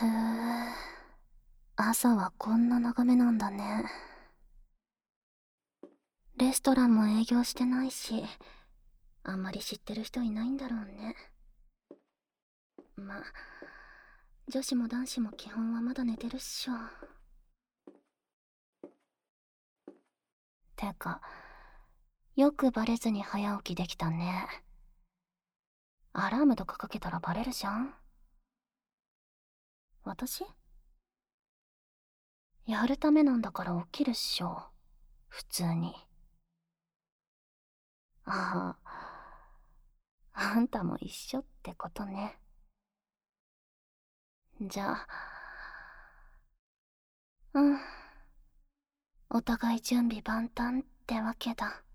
朝はこんな眺めなんだね。レストランも営業してないし、あんまり知ってる人いないんだろうね。まあ、女子も男子も基本はまだ寝てるっしょ。てか、よくバレずに早起きできたね。アラームとかかけたらバレるじゃん。私やるためなんだから起きるっしょ。普通に。ああ、あんたも一緒ってことね。じゃあ、うん。お互い準備万端ってわけだ。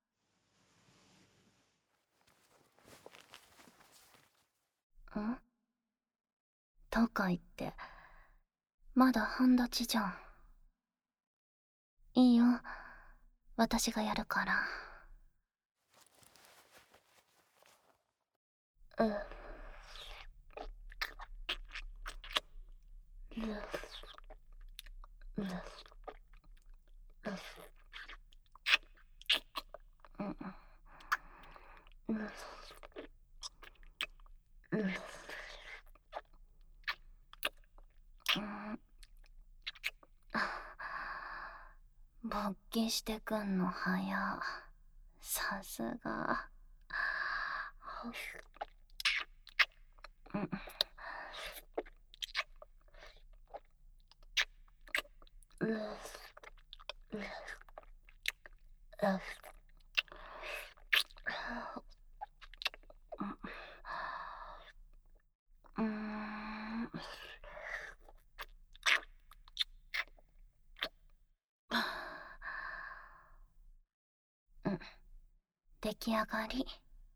んとか言って、まだ半立ちじゃん。いいよ。私がやるから。うん。勃起してくんの早。さすが。出来上がり。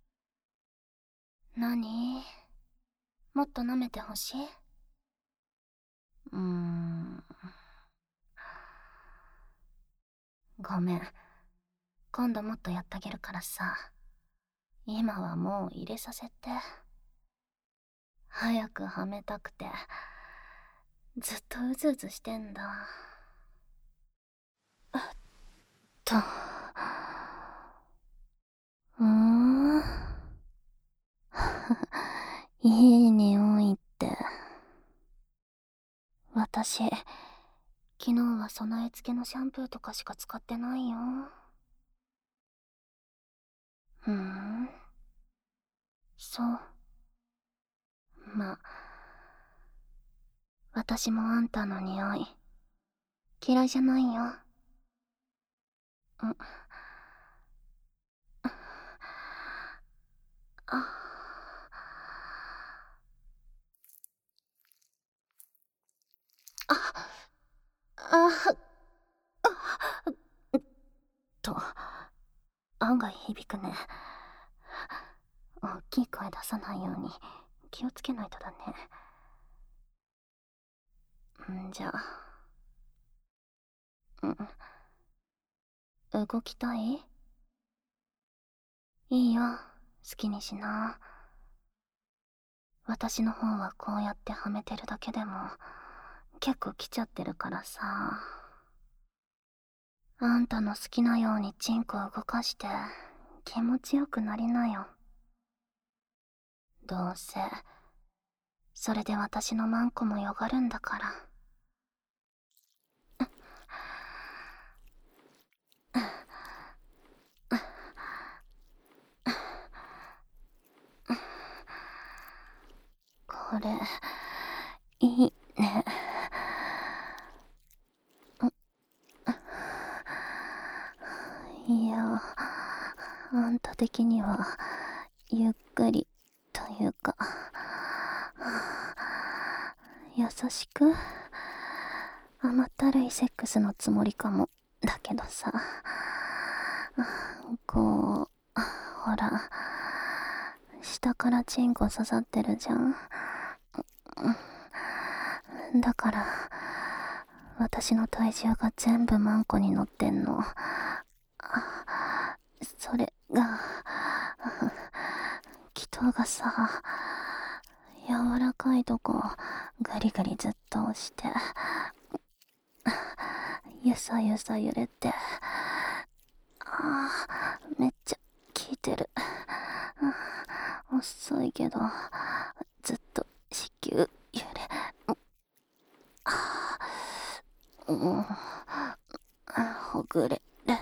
何？もっと舐めてほしい？ごめん。今度もっとやってあげるからさ。今はもう入れさせて。早くはめたくて、ずっとうずうずしてんだ。と。いい匂いって。私、昨日は備え付けのシャンプーとかしか使ってないよ。そう。まあ、私もあんたの匂い、嫌いじゃないよ。あ、あ、と、案外響くね。大きい声出さないように気をつけないとだね。じゃあ、動きたい？いいよ、好きにしな。私の方はこうやってはめてるだけでも結構来ちゃってるからさ。あんたの好きなようにチンコ動かして気持ちよくなりなよ。どうせそれで私のマンコもよがるんだから。これいいね。いや、あんた的にはゆっくりというか優しく甘ったるいセックスのつもりかもだけどさ、こうほら下からチンコ刺さってるじゃん。だから私の体重が全部マンコに乗ってんの。それが気筒がさ、 柔らかいとこガリガリずっと押してゆさゆさ揺れて、めっちゃ効いてる。遅いけどずっと子宮揺れ、ほぐれる。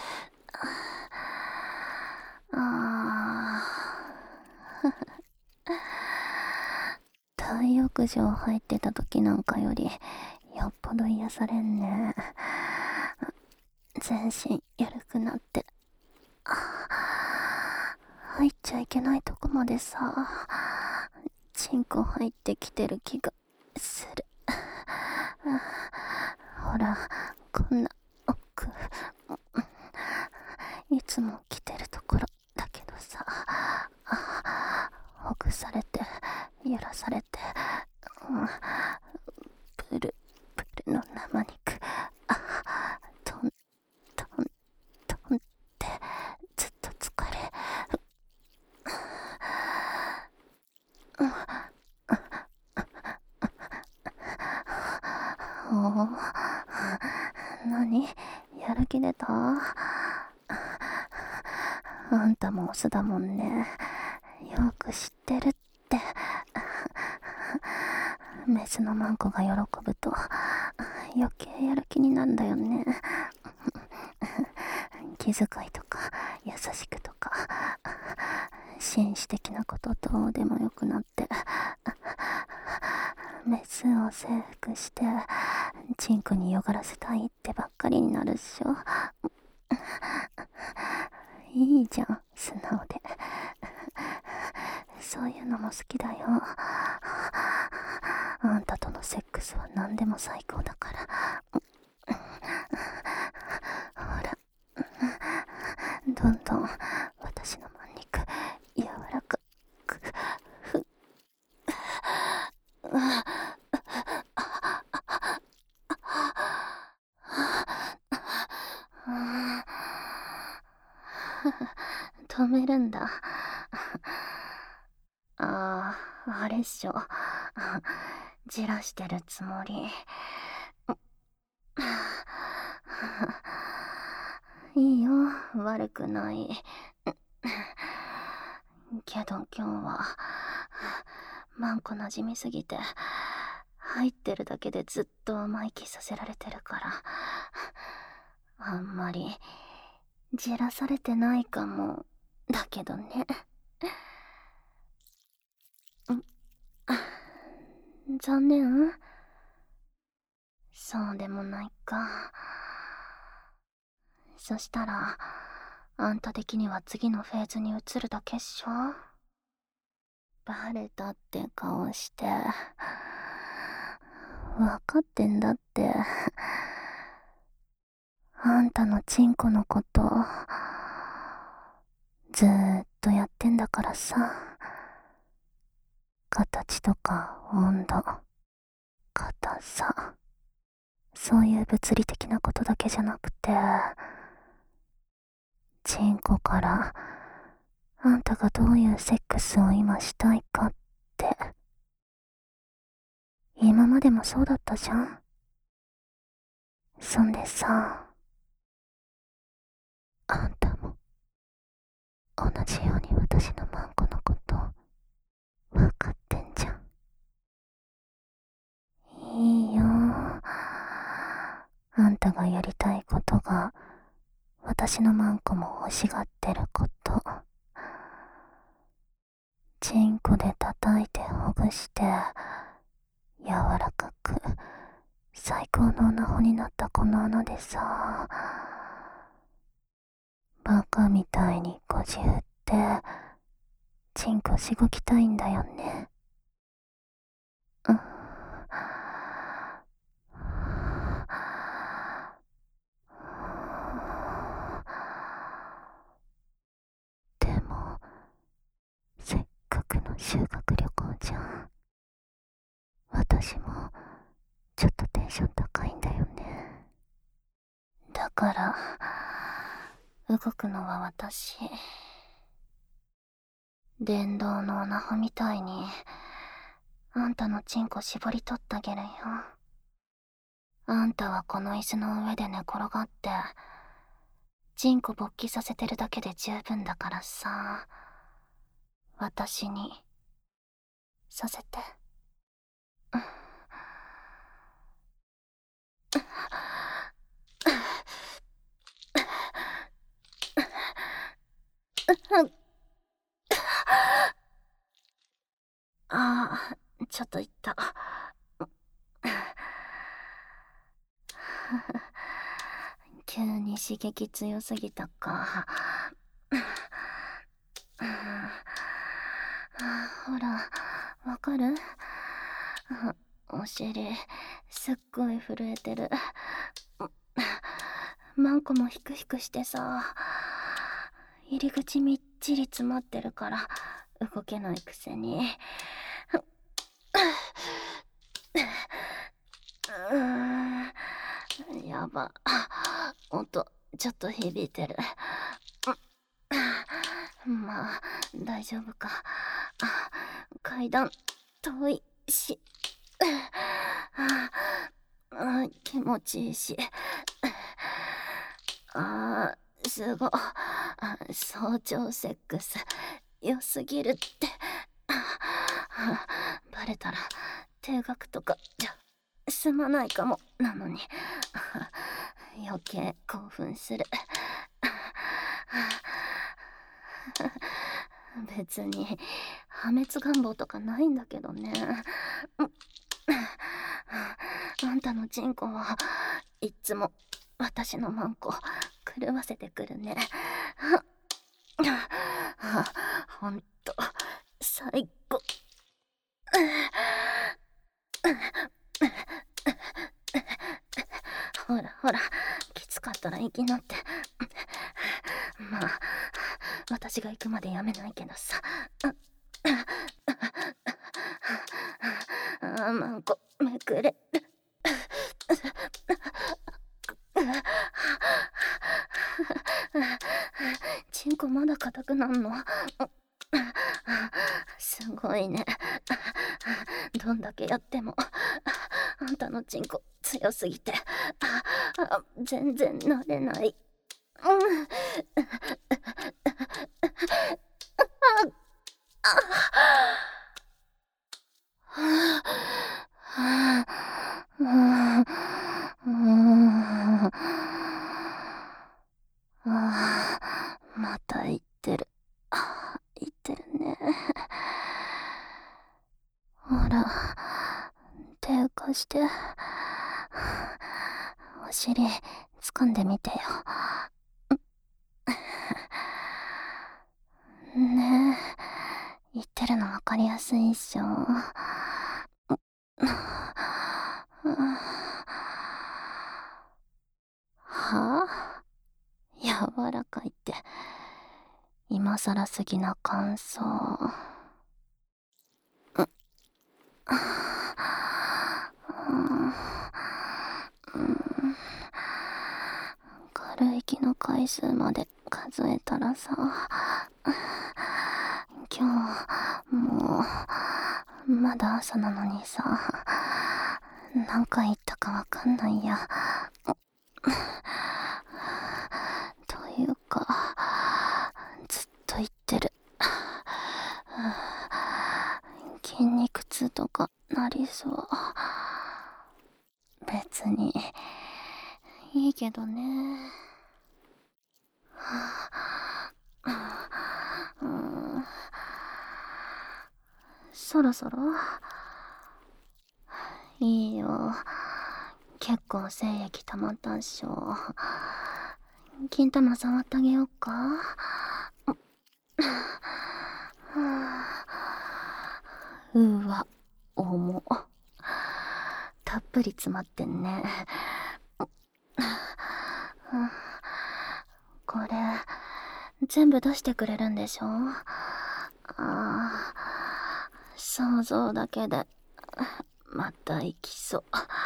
大浴場入ってた時なんかよりよっぽど癒されんね。全身緩くなって、入っちゃいけないとこまでさ、チンコ入ってきてる気がする。ほら、こんな奥、いつも来てるところだけどさ、ほぐされて揺らされて、プルプルの生肉、トントントンってずっと疲れ、何？やる気出た？あんたもオスだもんね。よく知ってるって。メスのマンコが喜ぶと余計やる気になんだよね。気遣いとか優しくとか紳士的なことどうでもよくなって、メスを征服してチンコによがらせたいってばっかりになるっしょ。いいじゃん、素直で。そういうのも好きだよ。あんたとのセックスは何でも最高だから。ほら、どんどん私のマン肉柔らかく。止めるんだ。あれっしょ。じらしてるつもり。いいよ、悪くない。けど今日はマンコ馴染みすぎて入ってるだけでずっと甘い気させられてるから、あんまりじらされてないかもだけどね。残念？そうでもないか。そしたらあんた的には次のフェーズに移るだけっしょ。バレたって顔して。わかってんだって。あんたのチンコのことずーっとやってんだからさ。形とか温度、硬さ、そういう物理的なことだけじゃなくて、チンコからあんたがどういうセックスを今したいかって。今までもそうだったじゃん。そんでさ、あんたも同じように私のマンコのこと分かってんじゃん。いいよ。あんたがやりたいことが私のマンコも欲しがってること。チンコで叩いてほぐして柔らかく最高のオナホになったこの穴でさ、バカみたいに腰振ってチンコしごきたいんだよね。でもせっかくの修学旅行じゃん。私もちょっとテンション高いんだよね。だから動くのは私。電動のオナホみたいにあんたのチンコ絞り取ってあげるよ。あんたはこの椅子の上で寝転がって、チンコ勃起させてるだけで十分だからさ。私に、させて。ああ、ちょっと言った。急に刺激強すぎたか。ほら、わかる？お尻、すっごい震えてる。マンコもヒクヒクしてさ、入り口みっちり詰まってるから動けないくせに。やば。音、ちょっと響いてる。まあ、大丈夫か。階段、遠いし。気持ちいいし。すご。早朝セックス、良すぎるって。バレたら、定額とかじゃ済まないかもなのに。余計興奮する。別に破滅願望とかないんだけどね。あんたのチンコはいっつも私のマンコ狂わせてくるね。ほんと最高。ほらほら、きつかったら息なって。まあ、私が行くまでやめないけどさ。マンコめくれ。チンコまだ硬くなんの？すごいね。どんだけやってもあんたのチンコ強すぎて全然慣れない。また言ってる。言ってるね。ほら、手貸して。お尻、掴んでみてよ。ねえ、言ってるの分かりやすいっしょ。はあ？柔らかいって、今さらすぎな感想。軽い息の回数まで数えたらさ、今日もうまだ朝なのにさ、何回言ったかわかんないや。というか、ずっと言ってる。筋肉痛とかなりそう。別にいいけどね。そろそろいいよ。結構精液溜まったっしょ。金玉触ってあげよっか。うわ、重。たっぷり詰まってんね。これ全部出してくれるんでしょ？想像だけでまた行きそう。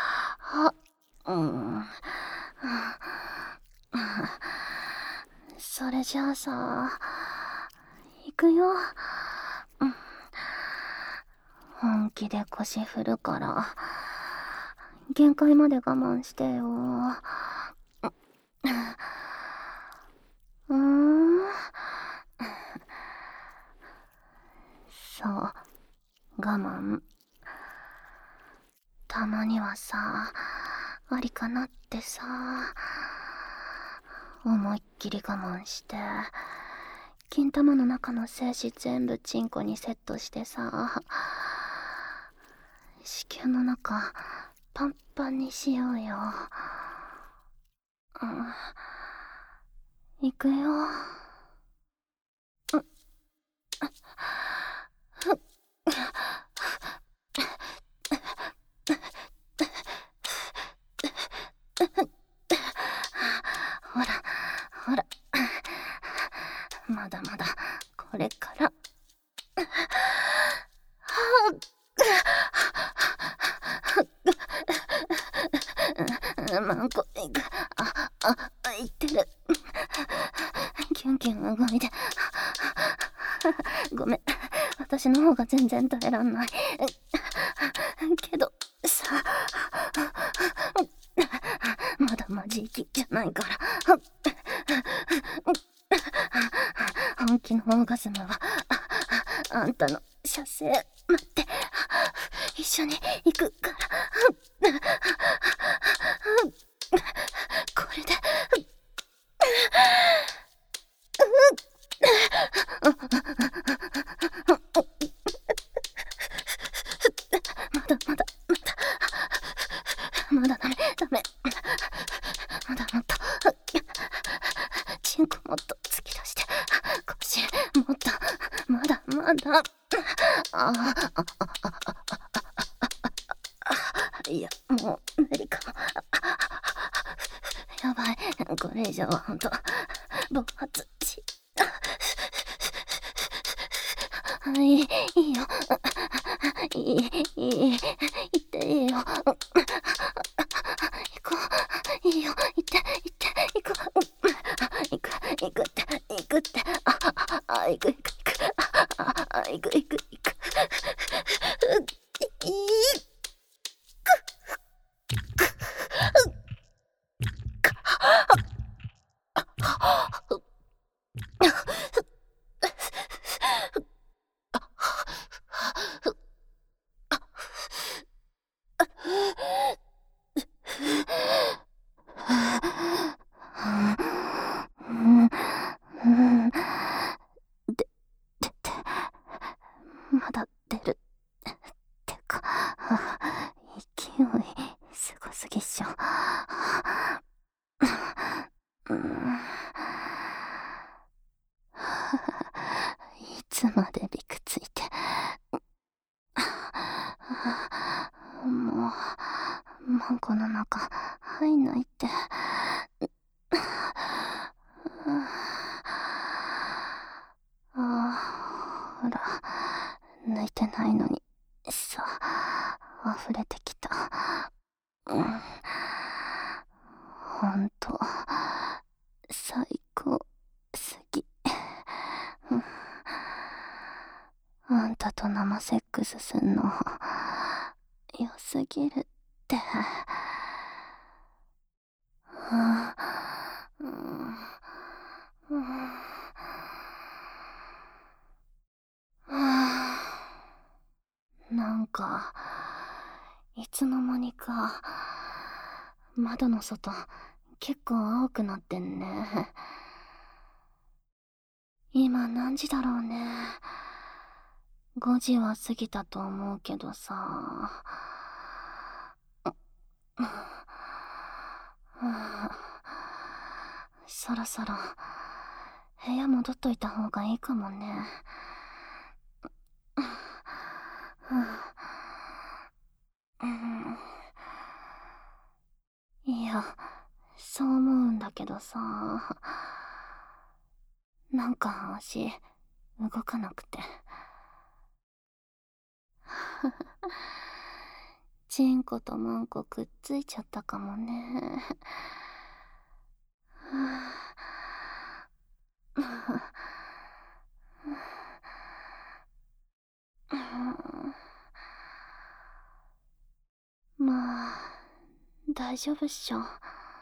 それじゃあさ、行くよ。 本気で腰振るから限界まで我慢してよ。そう、我慢たまにはさ、ありかなってさ。思いっきり我慢して金玉の中の精子全部チンコにセットしてさ、子宮の中パンパンにしようよ。行くよ。ほらほら、まだまだこれから。マンコいく。いってる。キュンキュン動いて。ごめん、私の方が全然耐えらんないけどさ、まだマジ息じゃないから。本気のオーガズムはあんたの射精待って、一緒に行くから。これでまだダメ。まだもっとチンコもっと突き出して、腰もっと、まだいや、もう無理かも。やばい、これ以上はほんと暴発し。いいよ、いいっていいよ。行こう、いいよ、行って行こう。行くって行く。まだ出るってか、勢いすごすぎっしょ。いつまでびくついて。もうマンコの中入んないって。ほら、抜いてないのにさ、溢れてきた。ほんと最高すぎ。あんたと生セックスすんの良すぎるって。なんかいつの間にか窓の外結構青くなってんね。今何時だろうね。5時は過ぎたと思うけどさ。そろそろ部屋戻っといた方がいいかもね。いや、そう思うんだけどさ、なんか足動かなくて。チンコとマンコくっついちゃったかもね。 大丈夫っしょ。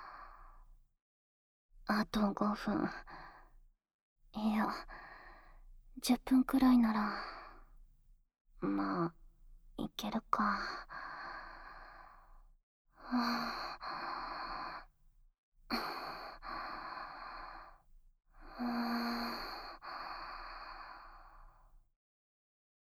あと5分、いや10分くらいならまあいけるか。はあ